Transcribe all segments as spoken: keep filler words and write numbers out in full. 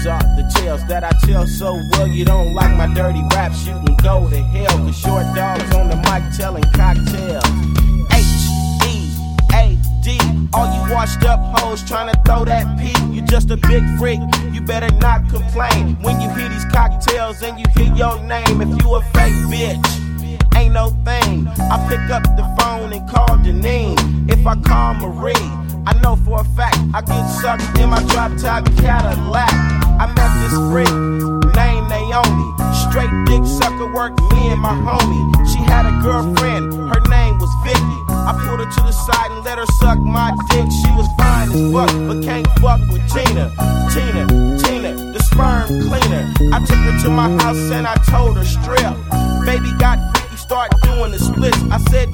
These are the tales that I tell so well. You don't like my dirty raps, you can go to hell. Cause short dogs on the mic telling cocktails. H E A D, all you washed up hoes trying to throw that P. You just a big freak, you better not complain when you hear these cocktails and you hear your name. If you a fake bitch, ain't no thing. I pick up the phone and call Deneen. If I call Marie, I know for a fact I get sucked in my drop-top Cadillac. I met this freak named Naomi. Straight dick sucker worked me and my homie. She had a girlfriend, her name was Vicky. I pulled her to the side and let her suck my dick. She was fine as fuck, but can't fuck with Tina. Tina, Tina, the sperm cleaner. I took her to my house and I told her strip. Baby got freaky, start doing the splits. I said,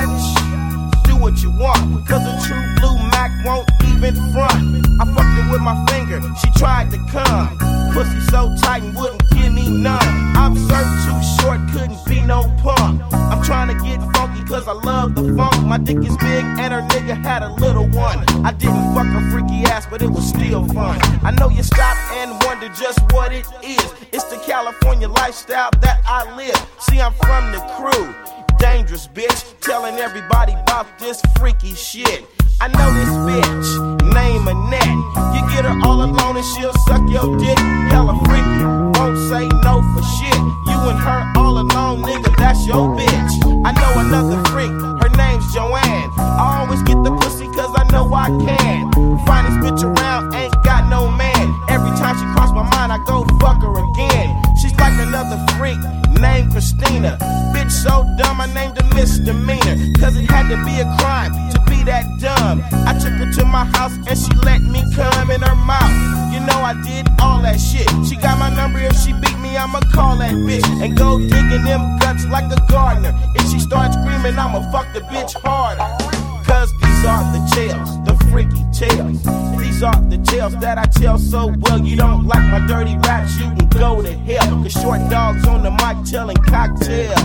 bitch, do what you want, cause a true blue Mac won't even front. I fucked her with my finger, she tried to come. Pussy so tight and wouldn't give me none. I'm served too short, couldn't be no punk. I'm trying to get funky cause I love the funk. My dick is big and her nigga had a little one. I didn't fuck her freaky ass, but it was still fun. I know you stop and wonder just what it is. It's the California lifestyle that I live. See, I'm from the crew, dangerous bitch, telling everybody about this freaky shit. I know this bitch, name Annette. You get her all alone and she'll suck your dick. Hella freaky, won't say no for shit. You and her all alone, nigga, that's your bitch. I know another freak, her name's Joanne. I always get the pussy cause I know I can. Finest bitch around, ain't got no man. Every time she cross my mind, I go fuck her again. She's like another freak, named Christina. Bitch so dumb, I named her misdemeanor. Cause it had to be a crime to be that dumb. I took her to my house and she let me come in her mouth. You know I did all that shit. She got my number, if she beat me, I'ma call that bitch and go digging them guts like a gardener. If she starts screaming, I'ma fuck the bitch harder. Cause these are the tales, the freaky tales. These are the tales that I tell so well. You don't like my dirty raps, you can go to hell. Cause short dogs on the mic telling cocktails.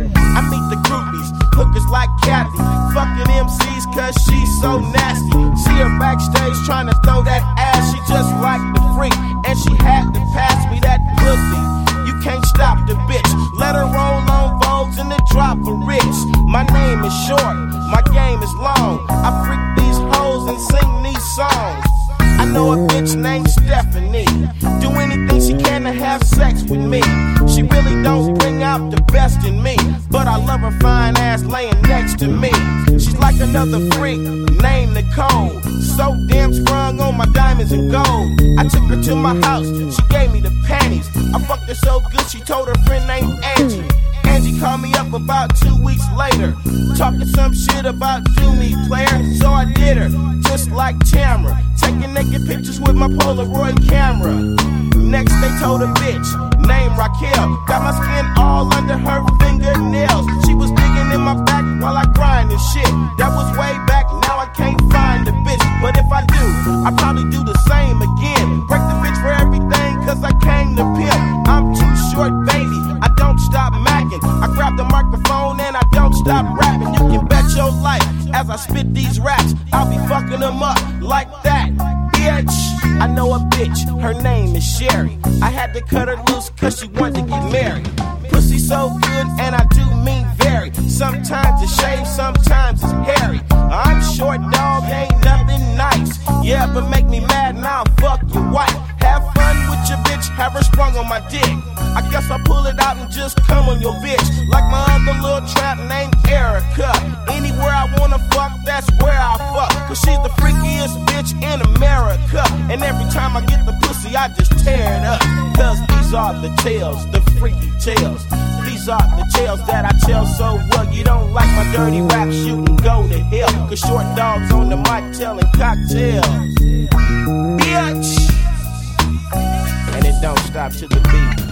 I meet the groupies, hookers like Kathy, fucking M Cs cause she's so nasty. See her backstage trying to throw that ass, she just like the freak, and she had to pass me that pussy. You can't stop the bitch, let her roll on Vogues and then drop a rich. My name is short, my game is long. I freak these hoes and sing these songs. I know a bitch named Stephanie, do anything she can to have sex with me. She really don't bring out the best in me, but I love her fine ass laying next to me. She's like another freak named Nicole, so damn sprung on my diamonds and gold. I took her to my house, she gave me the panties. I fucked her so good she told her friend named Angie. Angie called me up about two weeks later, talking some shit about do me player. So I did her, just like Tamara, taking naked pictures with my Polaroid camera. Next they told a bitch named Raquel, got my skin all under her fingernails. She was digging in my back while I grind and shit. That was way back, now I can't find the bitch. But if I do, I probably do the same again. Break the bitch for everything cause I came to pimp. I'm too short, baby, I don't stop macking. I grab the microphone and I don't stop rapping. You can bet your life as I spit these raps, I'll be fucking them up like that, bitch. I know a bitch, her name is Sherry. I had to cut her loose cause she wanted to get married. Pussy so good and I do mean very. Sometimes it's shaved, sometimes it's hairy. I'm short dog, ain't nothing nice. Yeah, but make me mad and I'll fuck your wife. Have fun with your bitch, have her sprung on my dick. I guess I'll pull it out and just come on your bitch. Like my other little trap named Erica. Anywhere I wanna fuck, that's where I fuck. Cause she's the freakiest bitch in America. And every time I get the pussy, I just tear it up. Cause these are the tales, the freaky tales. These are the tales that I tell so well. You don't like my dirty raps, you can go to hell. Cause short dogs on the mic telling cocktails, bitch. And it don't stop to the beat.